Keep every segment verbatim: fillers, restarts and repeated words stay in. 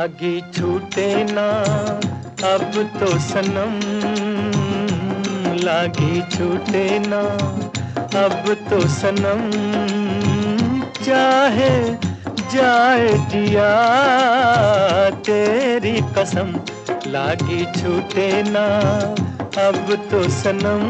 लागी छूटे ना अब तो सनम, लागी छूटे ना अब तो सनम, चाहे जाए जिया तेरी कसम, लागी छूटे ना अब तो सनम।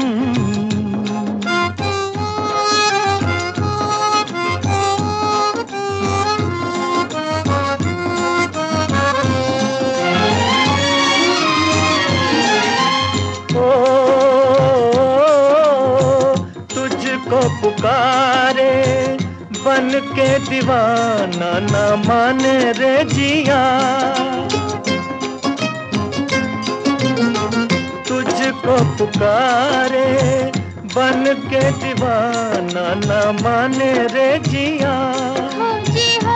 पुकारे बन के दीवाना ना माने रे जिया, तुझको पुकारे बन के दीवाना ना माने रे जिया। जी हो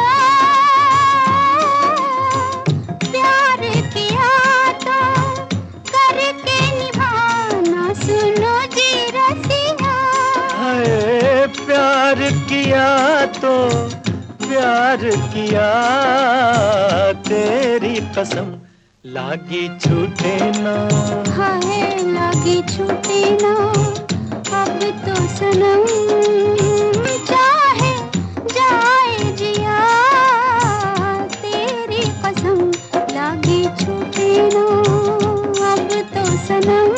प्यार किया तो करके निभाना, सुनो जी रसिया। प्यार किया तो प्यार किया तेरी कसम, लागी छूटे ना, हाय लागी छूटे ना अब तो सनम, चाहे जाए जिया तेरी कसम, लागी छूटे ना अब तो सनम।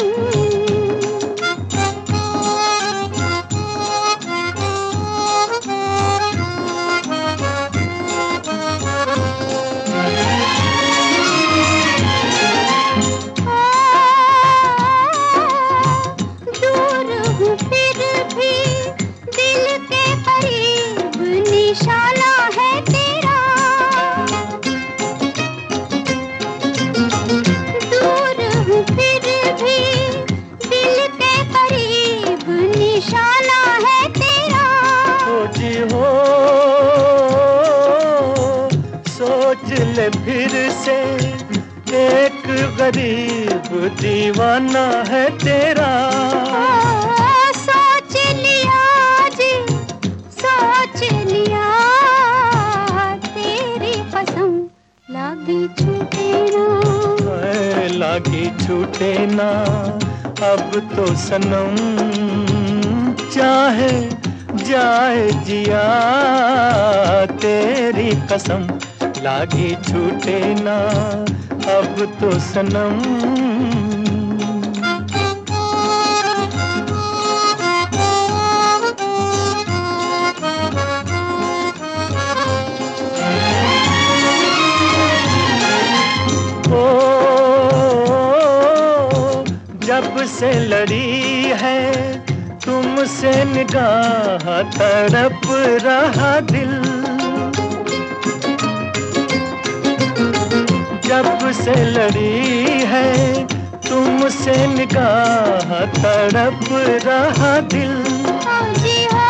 निशाना है तेरा, दूर हूँ फिर भी दिल के करीब, निशाना है तेरा। हो जी हो सोच ले फिर से, एक गरीब दीवाना है तेरा। सोच लिया जी सोच लिया तेरी कसम, लागी छूटे ना, लागी छूटे ना अब तो सनम, चाहे जाए जिया तेरी कसम, लागी छूटे ना अब तो सनम। जब से लड़ी है तुमसे निगाह तड़प रहा दिल, जब से लड़ी है तुमसे निगाह तड़प रहा दिल। जी हो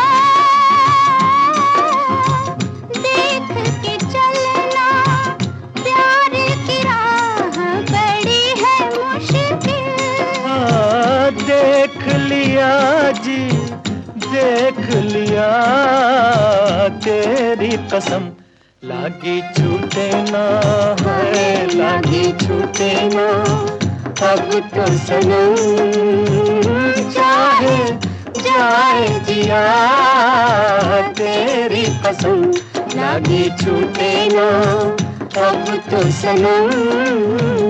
देख के चलना प्यार की राह बड़ी है मुश्किल, देख लिया जी देख लिया तेरी कसम, लागी छूटे ना है लागी छूटे ना अब तो सनम, चाहे जाए जिया तेरी कसम, लागी छूटे ना अब तो सनम।